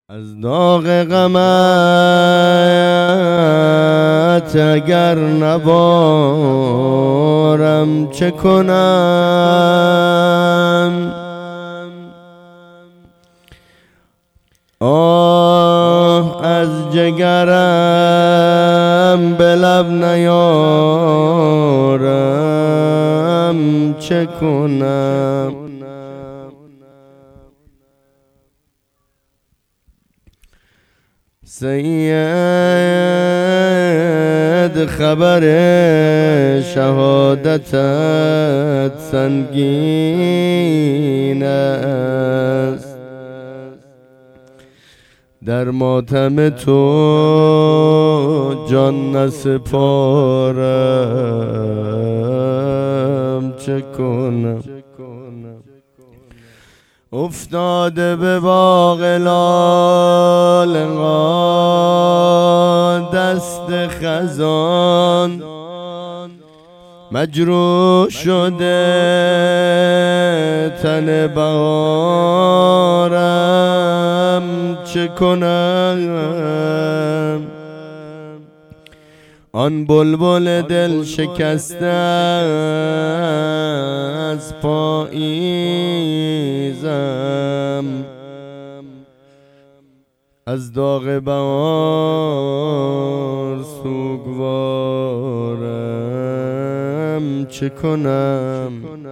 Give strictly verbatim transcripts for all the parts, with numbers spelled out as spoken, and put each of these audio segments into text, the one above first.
از داغ غمت اگر نبارم چه کنم؟ آه از جگرم به لب نیارم چه کنم؟ سید خبر شهادتت سنگین است، در ماتم تو جان نسپارم چه کنم؟ افتاده به باغ لاله دست خزان، مجروح شده تن بهارم چه کنم؟ آن بلبل دل شکسته از پاییزم، از داغ بهار سوگوارم چه کنم؟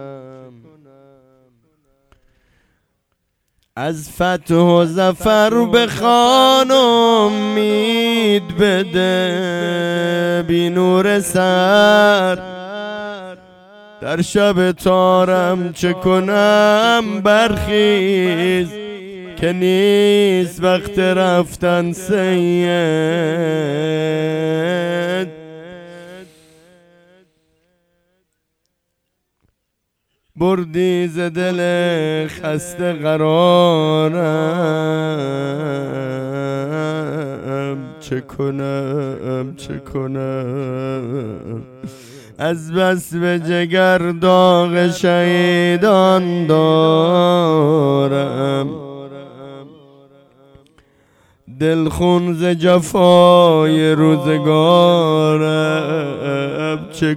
از فتح و ظفر بخوان امید بده بی نور سر، در شب تارم چه کنم؟ برخیز که نیست وقت رفتن سید، بردی ز دل خسته قرارم چه کنم چه کنم؟ از بس به جگر داغ شهیدان دارم، دل خون ز جفای روزگارم چه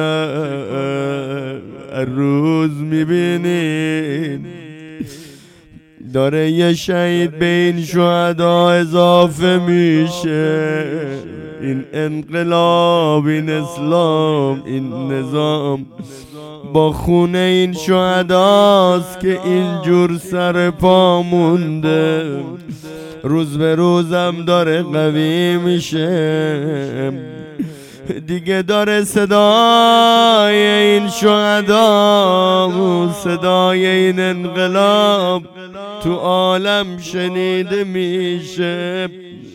کنم؟ هر روز میبینین داره یه شهید به این شهدا اضافه میشه. این انقلاب، این اسلام، این نظام با خون این شهداست که اینجور سر پا مونده، روز به روزم داره قوی میشه دیگه، داره صدای این شهدا، صدای این انقلاب تو عالم شنیده میشه.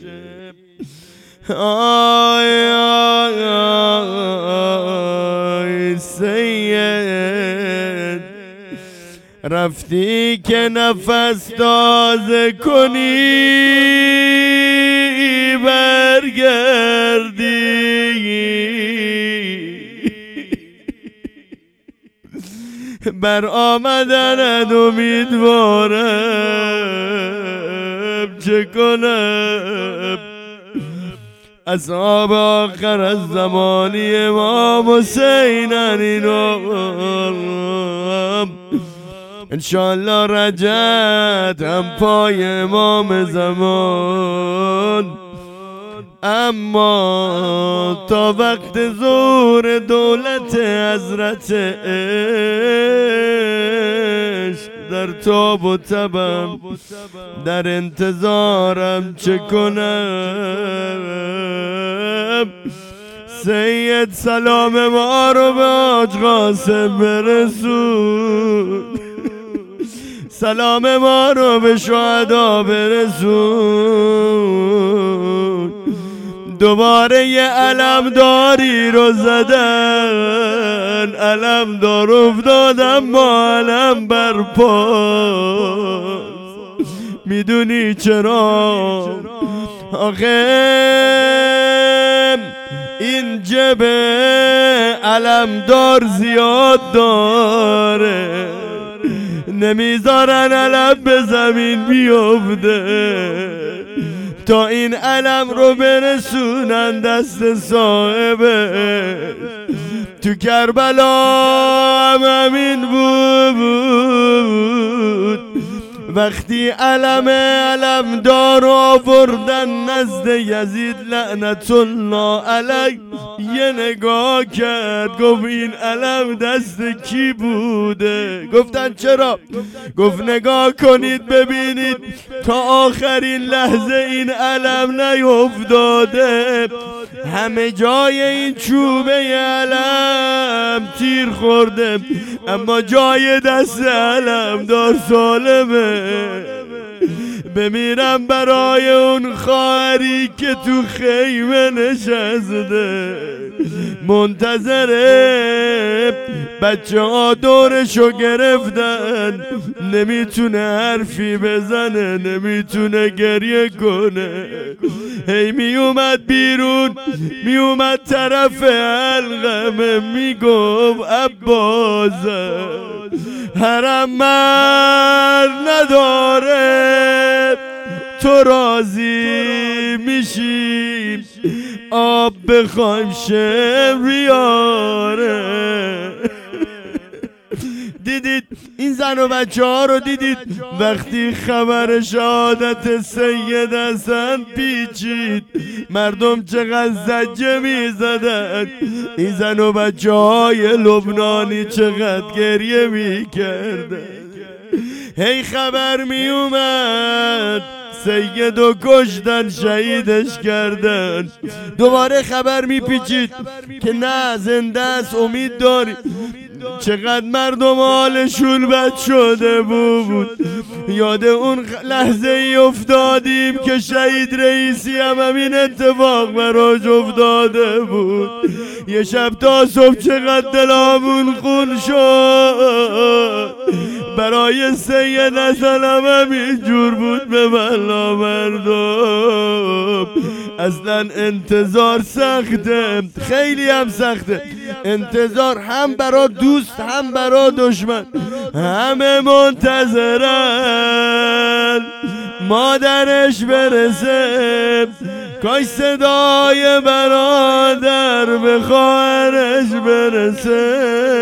آی آی آی سید، رفتی که نفس تازه کنی برگردی، بر آمدنت امیدوارم چه کنم؟ اصحاب آخر از زمانی امام حسینن اینام، انشالله رجعت هم پای امام زمان، اما تا وقت ظهور دولت حضرت عشق در تاب و تبم در انتظارم چه کنم؟ سید سلام ما رو به حاج قاسم برسون، سلام ما رو به شهدا برسون، دوباره یه علمداری رو زدن، علمدار افتادم ما علم برپاست. میدونی چرا؟ آخه این جب علمدار زیاد داره، نمیذارن علم به زمین بیفته. تا این علم رو برسونن دست صاحبه. تو کربلا هم همین بود، وقتی علم علم دار آوردن نزد یزید لعنت الله علیه، یه نگاه کرد گفت این علم دست کی بوده؟ گفتن چرا؟ گفت نگاه کنید ببینید تا آخرین لحظه این علم نیفتاده، همه جای این چوبه علم تیر خورده اما جای دست علم دار سالمه. بمیرم برای اون خواهری که تو خیمه نشسته، منتظره بچه ها دورشو گرفتن، نمیتونه حرفی بزنه، نمیتونه گریه کنه. هی میومد بیرون، میومد طرف حلقمه، میگفت عباسه هرم مرد نداره، تو راضی میشی آب بخوایم شمریاره. دیدید این زن و بچه ها رو دیدید وقتی خبر شهادت سید حسن پیچید مردم چقدر زجه می زدن، این زن و بچه های لبنانی چقدر گریه می کردن. هی خبر می اومد سید و کشتن، شهیدش کردن. دوباره خبر می پیچید که نه زنده است، امید داری. چقدر مردم حالشون بد شده بود. یاد اون لحظه ای افتادیم که شهید رئیسی هم همین اتفاق براش افتاده بود. یه شب تا صبح چقدر دلامون خون شد، برای سید حسن هم همین جور بود به ملا مردم. اصلا انتظار سخته، خیلی هم سخته انتظار، هم برا دوست هم برا دشمن، همه منتظرن مادرش برسه، کاش صدای برادر به خواهرش برسه،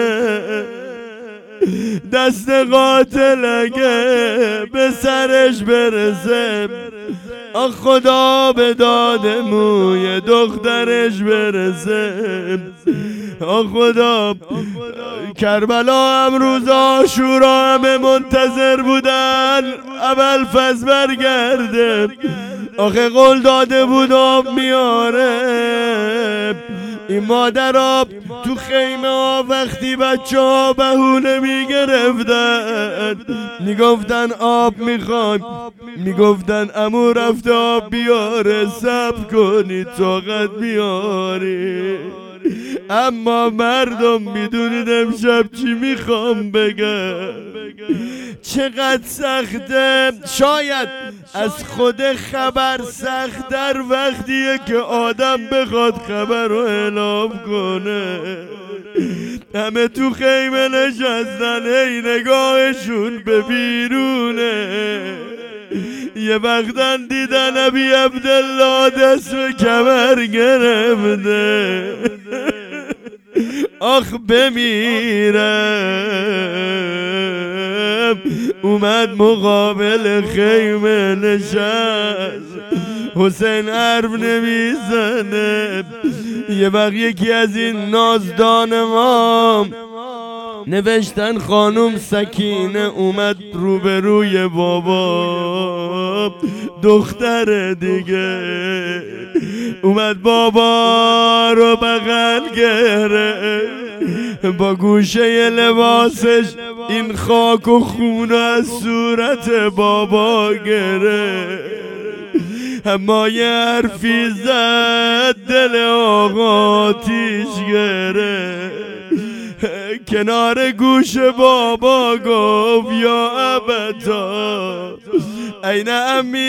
دست قاتل اگه به سرش برسه، آخ خدا به داد موی دخترش برسه. آخ خدا کربلا هم روز عاشورا همه منتظر بودن ابوالفضل برگرده، آخه قول داده بود آب میاره. این مادر آب تو خیمه ها وقتی بچه ها بهونه میگرفتن میگفتن آب میخوایم، میگفتن عمو رفته آب بیاره، صبر کنید طاقت بیاری. اما مردم میدونید امشب چی میخوام بگم، چقدر سخته. شاید از خود خبر سخت‌تر وقتیه که آدم بخواد خبر رو اعلام کنه. همه تو خیمه نشستن، ای نگاهشون به بیرونه. یه وقتن دیدن ابی عبدالله دست به کمر گرفته، آخ بمیرم. اومد مقابل خیمه نشست، حسین حرف نمیزنه. یه وقت یکی از این نازدان ما نوشتن خانم سکینه اومد روبروی بابا، دختر دیگه اومد بابا رو بغل گرفت، با گوشه لباسش این خاک و خون از صورت بابا گرفت. اما یه حرفی زد دل آقا تیش گرفت، کنار گوش بابا گفت یا ابتا این امی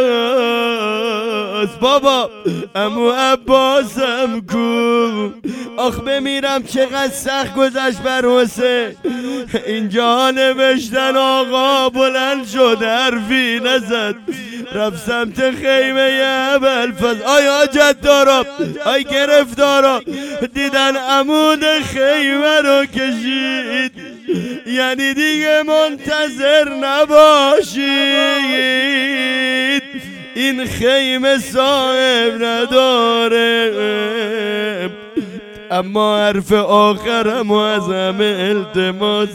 العباس، بابا امو عباسم کو، آخ بمیرم چقدر سخت گذشت بر حسین. اینجا نوشتن آقا بلند شد حرفی نزد، رفت سمت خیمه ابوالفضل. آیا جدارا آی گرفتارا دیدن عمود خیمه رو کشید، یعنی دیگه منتظر نباشید، این خیمه صاحب نداره. اما حرف آخرم از همه التماس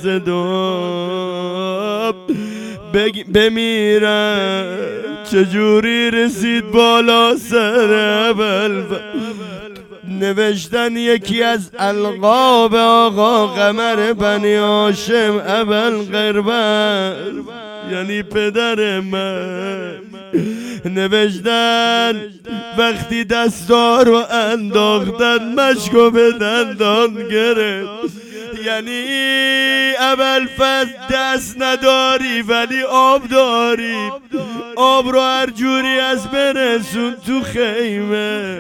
دعا، بمیرم چجوری رسید بالا سر ابوالفضل. نوشتن یکی از القاب آقا قمر بنی هاشم ابوالقربان، یعنی پدر من. نوشتن وقتی دستا رو انداختن مشکو به دندان گرفت، یعنی ابوالفضل دست نداری ولی آب داری، آب رو هر جوری از برسون تو خیمه.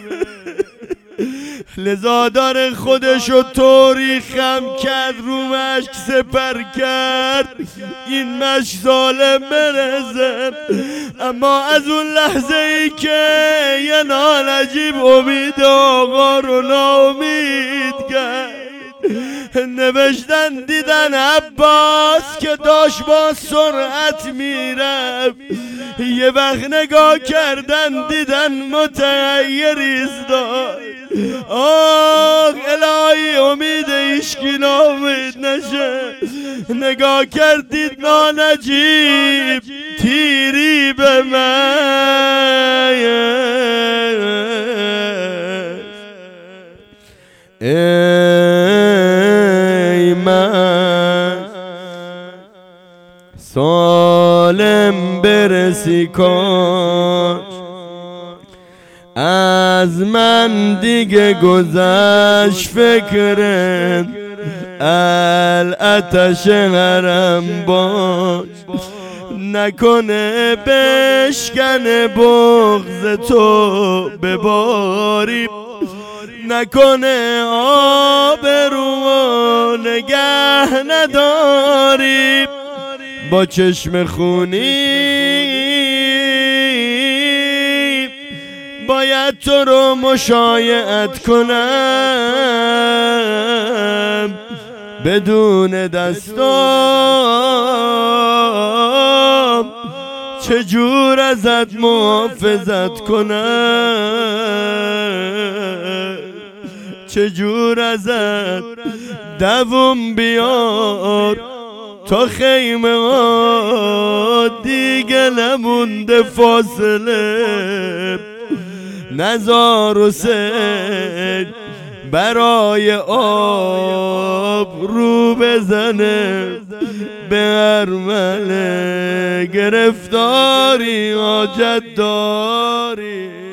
لذا داره خودشو طوری خم کرد، رو مشک سپر کرد، این مشک ظالم برزن. اما از اون لحظه ای که یه نالجیب امید آقا رو ناامید کرد، نوشتن دیدن عباس که داشت با سرعت میرفت، یه وقت نگاه کردن دیدن متغیر ایستاد. آه الهی امید ایشکی نامید نشه. نگاه کردید نانجیب تیری به من، ای من سالم برسی کن، از من دیگه گذشت فکرت، الاتش حرم باش، نکنه بشکن بغض تو به باری، نکنه آبرو نگه نداری، با چشم خونی باید تو رو مشایعت کنم، بدون دستام چجور ازت محافظت کنم، چجور ازت دوم بیار تا خیمه ها دیگه نمونده فاصله. نزار و سید برای آب رو بزنه به ارمله، گرفتاری حاجت داری.